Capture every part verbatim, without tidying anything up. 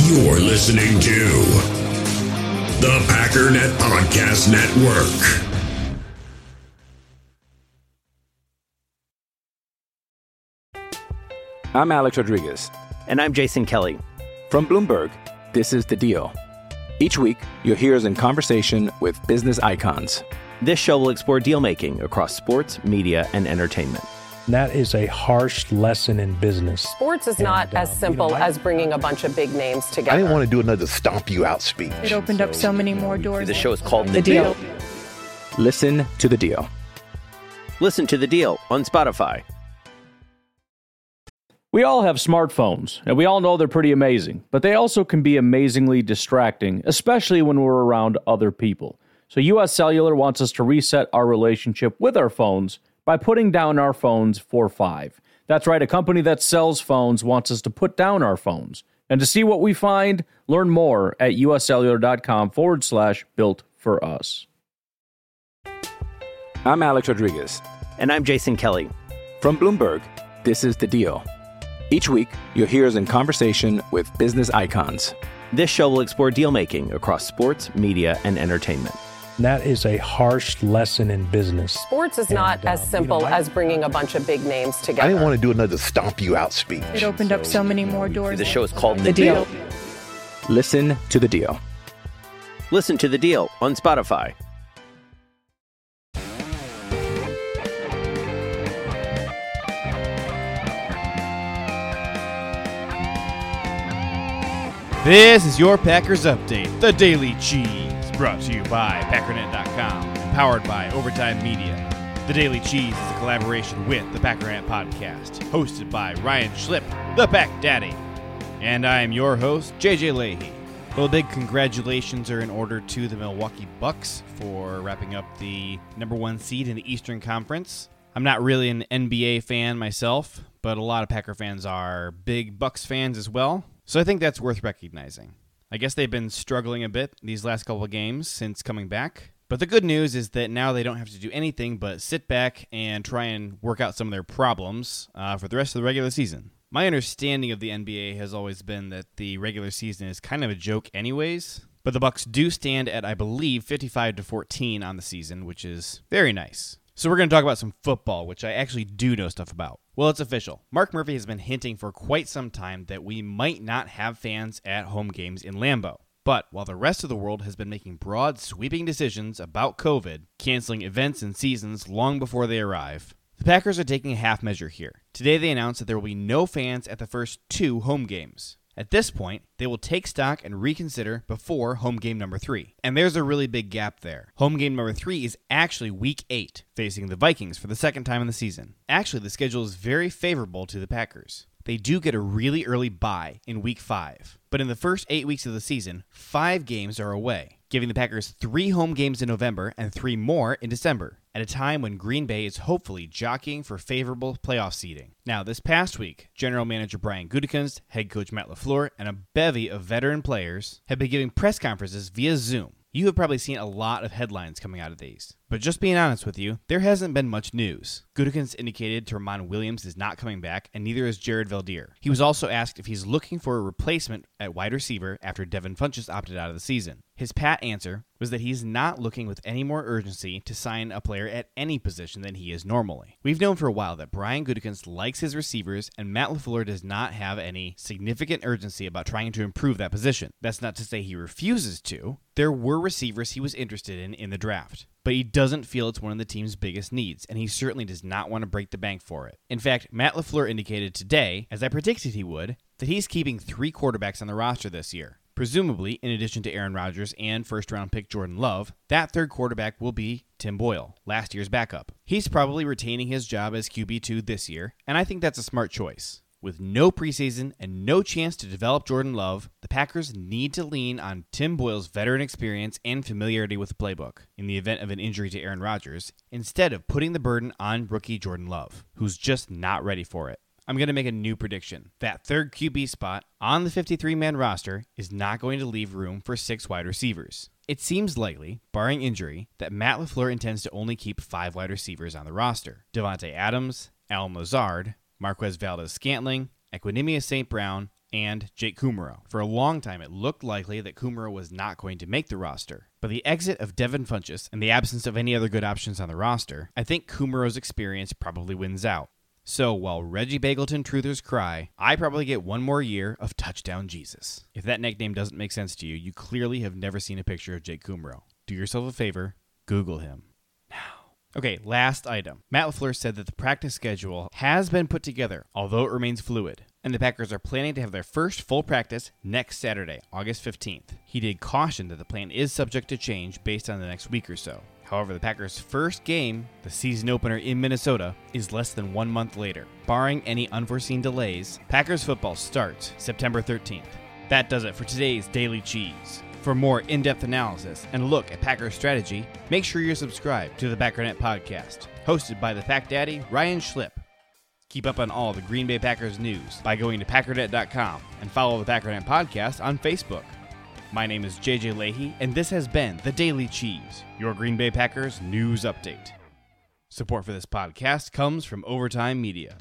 You're listening to the Packernet Podcast Network. I'm Alex Rodriguez. And I'm Jason Kelly. From Bloomberg, this is The Deal. Each week, you'll hear us in conversation with business icons. This show will explore deal-making across sports, media, and entertainment. That is a harsh lesson in business. Sports is not and, uh, as simple you know, I, as bringing a bunch of big names together. I didn't want to do another stomp you out speech. It opened up so many more doors. The show is called The, The deal. Deal. Listen to The Deal. Listen to The Deal on Spotify. We all have smartphones, and we all know they're pretty amazing, but they also can be amazingly distracting, especially when we're around other people. So U S Cellular wants us to reset our relationship with our phones by putting down our phones for five. That's right, a company that sells phones wants us to put down our phones. And to see what we find, learn more at uscellular.com forward slash built for us. I'm Alex Rodriguez. And I'm Jason Kelly. From Bloomberg, this is The Deal. Each week, you'll hear us in conversation with business icons. This show will explore deal-making across sports, media, and entertainment. That is a harsh lesson in business. Sports is not And, uh, as simple you know, I, as bringing a bunch of big names I together. didn't want to do another stomp you out speech. It opened up so many more doors. The show is called The, The deal. Deal. Listen to The Deal. Listen to The Deal on Spotify. This is your Packers Update, the Daily Cheese, brought to you by Packernet dot com and powered by Overtime Media. The Daily Cheese is a collaboration with the Packernet Podcast, hosted by Ryan Schlip, the Pack Daddy. And I am your host, J J Leahy. Well, big congratulations are in order to the Milwaukee Bucks for wrapping up the number one seed in the Eastern Conference. I'm not really an N B A fan myself, but a lot of Packer fans are big Bucks fans as well. So I think that's worth recognizing. I guess they've been struggling a bit these last couple of games since coming back. But the good news is that now they don't have to do anything but sit back and try and work out some of their problems uh, for the rest of the regular season. My understanding of the N B A has always been that the regular season is kind of a joke anyways. But the Bucks do stand at, I believe, fifty-five to fourteen on the season, which is very nice. So we're going to talk about some football, which I actually do know stuff about. Well, it's official. Mark Murphy has been hinting for quite some time that we might not have fans at home games in Lambeau. But while the rest of the world has been making broad, sweeping decisions about COVID, canceling events and seasons long before they arrive, the Packers are taking a half measure here. Today they announced that there will be no fans at the first two home games. At this point, they will take stock and reconsider before home game number three. And there's a really big gap there. Home game number three is actually week eight, facing the Vikings for the second time in the season. Actually, the schedule is very favorable to the Packers. They do get a really early bye in week five. But in the first eight weeks of the season, five games are away, giving the Packers three home games in November and three more in December, at a time when Green Bay is hopefully jockeying for favorable playoff seeding. Now, this past week, General Manager Brian Gutekunst, head coach Matt LaFleur, and a bevy of veteran players have been giving press conferences via Zoom. You have probably seen a lot of headlines coming out of these. But just being honest with you, there hasn't been much news. Gutekunst indicated Tramon Williams is not coming back, and neither is Jared Veldheer. He was also asked if he's looking for a replacement at wide receiver after Devin Funchess opted out of the season. His pat answer was that he's not looking with any more urgency to sign a player at any position than he is normally. We've known for a while that Brian Gutekunst likes his receivers, and Matt LaFleur does not have any significant urgency about trying to improve that position. That's not to say he refuses to. There were receivers he was interested in in the draft, but he doesn't feel it's one of the team's biggest needs, and he certainly does not want to break the bank for it. In fact, Matt LaFleur indicated today, as I predicted he would, that he's keeping three quarterbacks on the roster this year. Presumably, in addition to Aaron Rodgers and first-round pick Jordan Love, that third quarterback will be Tim Boyle, last year's backup. He's probably retaining his job as Q B two this year, and I think that's a smart choice. With no preseason and no chance to develop Jordan Love, the Packers need to lean on Tim Boyle's veteran experience and familiarity with the playbook in the event of an injury to Aaron Rodgers, instead of putting the burden on rookie Jordan Love, who's just not ready for it. I'm going to make a new prediction. That third Q B spot on the fifty-three man roster is not going to leave room for six wide receivers. It seems likely, barring injury, that Matt LaFleur intends to only keep five wide receivers on the roster. Devontae Adams, Allen Lazard, Marquez Valdez-Scantling, Equanimeous Saint Brown, and Jake Kumerow. For a long time, it looked likely that Kumerow was not going to make the roster. But the exit of Devin Funchess and the absence of any other good options on the roster, I think Kumerow's experience probably wins out. So while Reggie Bagleton truthers cry, I probably get one more year of Touchdown Jesus. If that nickname doesn't make sense to you, you clearly have never seen a picture of Jake Kumerow. Do yourself a favor, Google him now. Okay, last item. Matt LaFleur said that the practice schedule has been put together, although it remains fluid, and the Packers are planning to have their first full practice next Saturday, August fifteenth. He did caution that the plan is subject to change based on the next week or so. However, the Packers' first game, the season opener in Minnesota, is less than one month later. Barring any unforeseen delays, Packers football starts September thirteenth. That does it for today's Daily Cheese. For more in-depth analysis and a look at Packers strategy, make sure you're subscribed to the Packernet Podcast, hosted by the Pack Daddy, Ryan Schlipp. Keep up on all the Green Bay Packers news by going to packernet dot com and follow the Packernet Podcast on Facebook. My name is J J Leahy, and this has been The Daily Cheese, your Green Bay Packers news update. Support for this podcast comes from Overtime Media.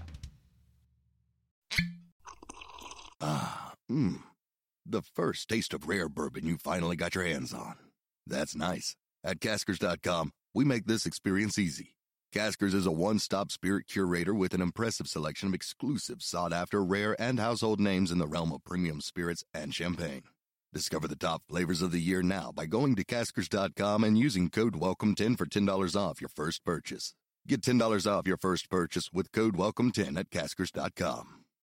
Ah, mmm. The first taste of rare bourbon you finally got your hands on. That's nice. At Caskers dot com, we make this experience easy. Caskers is a one-stop spirit curator with an impressive selection of exclusive, sought-after, rare, and household names in the realm of premium spirits and champagne. Discover the top flavors of the year now by going to Caskers dot com and using code welcome ten for ten dollars off your first purchase. Get ten dollars off your first purchase with code welcome ten at Caskers dot com.